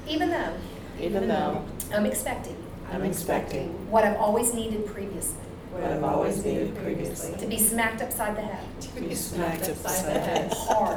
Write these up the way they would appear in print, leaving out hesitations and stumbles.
even though I'm expecting what I've always needed previously. To be smacked upside the head. to be smacked upside the head.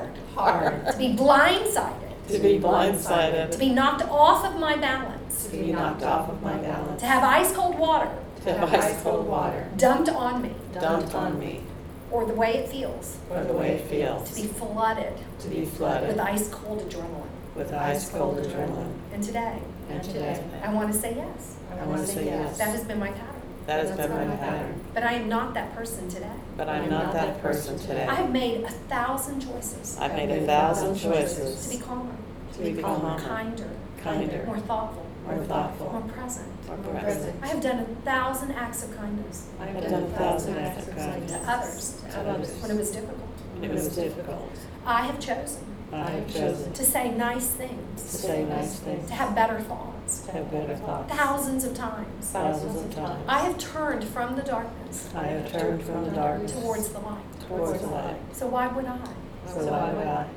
Hard. To be blindsided. To be blindsided. To be knocked off of my balance. To be knocked off of my balance. To have ice cold water To have ice cold water dumped on me. dumped on me. Or the way it feels. Or the way it To feels. be flooded To be with flooded ice cold adrenaline. with ice cold adrenaline. And today, And today, I want to say yes. I want to say yes. That has been my pattern. That has been my pattern. But I am not that person today. But I'm not that person today. I have made 1,000 choices I've made 1,000 to be choices calmer, to be calmer, kinder, more thoughtful, more thoughtful, more present. more present. I have done 1,000 acts of kindness I've done 1,000 acts of to kindness others when it was difficult. when it was difficult. I have chosen I have chosen to say nice to things, say nice things, to have better thoughts, to have better thoughts. thousands of times. Thousands of times. I have turned from the darkness I have turned from the darkness towards the light. towards the light. So why would I So why would I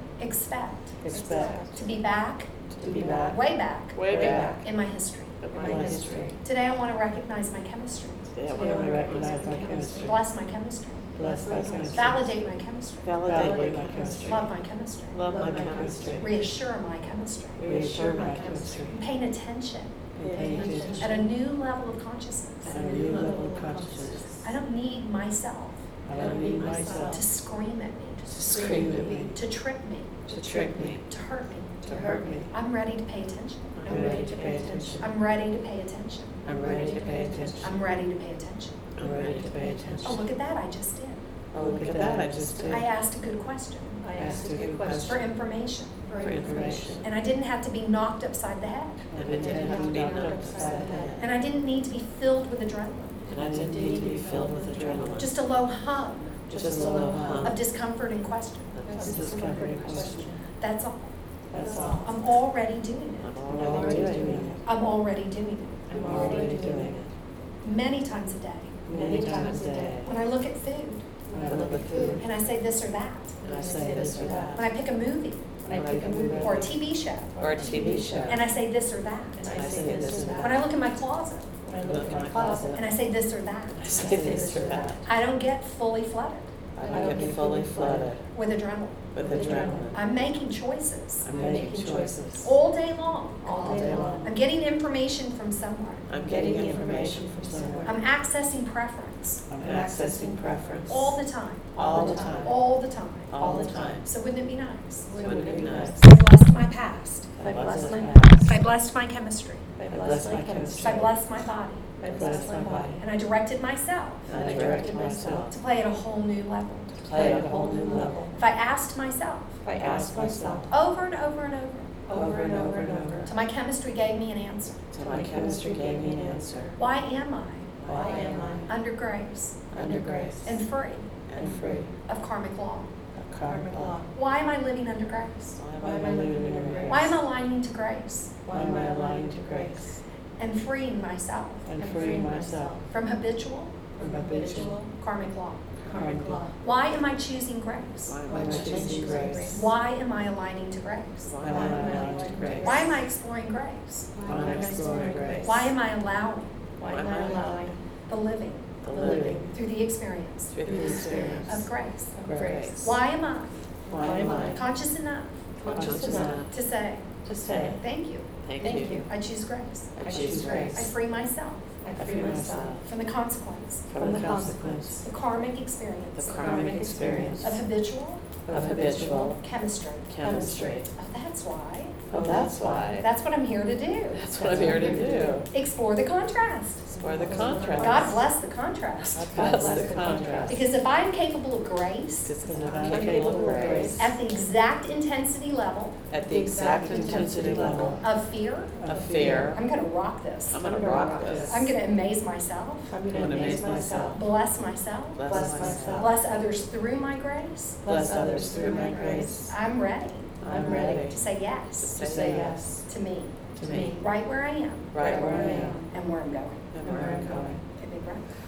expect to be back, to be back, way back way back in my history? in my history? Today I want to recognize my chemistry. Today I want to recognize my chemistry. Bless my chemistry. Bless my chemistry. Validate my chemistry. Validate my chemistry. Love my chemistry. Love my chemistry. Reassure my chemistry. Reassure my chemistry. Paying attention Pay attention at a new level of consciousness. at a new level of consciousness. I don't need myself I don't need myself to scream at me, to scream at me, to trick me, to trick me, to hurt me. to hurt me. I'm ready to pay attention. I'm ready to pay attention. I'm ready to pay attention. I'm ready to pay attention. I'm ready to pay attention. I'm ready to pay attention. Oh, look at that, I just did. Oh, look at that, I just did. I asked a good question I asked a good for question information. for information. And I didn't have to be knocked upside the head. And it didn't have to be knocked upside the head. And I didn't need to be filled with adrenaline. And I didn't need to be filled with adrenaline. Just a low hum Just a low hum of discomfort and question. of discomfort and question. That's all. That's all. I'm already doing it. I'm already doing it. I'm already doing it. I'm already doing it. Many times a day. Many times a day. When I look at food When I look at food, and I say this or that. and I say this or that. When I pick a movie When I pick a movie or a TV show or a TV show, and I say this or that. and I say this or When that. I look in my closet When I look in my closet, and I say this or that. I say this or that. I don't get fully flooded I get fully flooded with adrenaline. with adrenaline. I'm making choices I'm making choices all day long. all day long. I'm getting information from somewhere. I'm getting information from somewhere. I'm accessing preference I'm accessing preference all the time. all the time. All the time. All the time. So wouldn't it be nice? Wouldn't it be nice? If I blessed my past. If I blessed my If past, I blessed my chemistry. if I blessed my If chemistry, I blessed my body. if I blessed my body, And I directed myself and I directed myself to play at a whole new level. to play at a whole new level. If I asked myself If I asked myself over and over and over over and over and over, till my chemistry gave me an answer. till my chemistry gave me an answer. Why am I Why am I under grace under grace and free and free of karmic law? of karmic law? Why am I living under grace? Why am I living under grace? Why am I aligning to grace Why am I aligning to grace and freeing myself and freeing myself from habitual from habitual karmic law? karmic law? Why am I choosing grace? Why am I choosing grace? Why am I aligning to grace? Why am I aligning to grace? Why am I exploring grace? Why am I exploring grace? Why am I allowing Why am I allowing the living the living through the experience through the experience of grace? of grace? Why am I Why am I conscious enough conscious enough to say, to say thank you, thank you? I choose grace. I choose I grace. free myself I free myself from the consequence, from the consequence, the karmic experience the karmic experience of habitual of habitual chemistry. chemistry. Oh, that's why. Oh, that's why. That's what I'm here to do. That's what I'm here to do. Explore the contrast. Explore the contrast. God bless the contrast. God bless the contrast. Because if I'm capable of grace Because if I'm capable of grace at the exact intensity level at the exact intensity level of fear, of fear, I'm going to rock this. I'm going to rock this. I'm going to amaze myself, I'm going to amaze myself, bless myself, bless myself, bless others through my grace. bless others through my grace. I'm ready I'm ready to say yes to say yes to me, to me, right where I am right where I am, and where I'm going. and where I'm going. Take a big breath.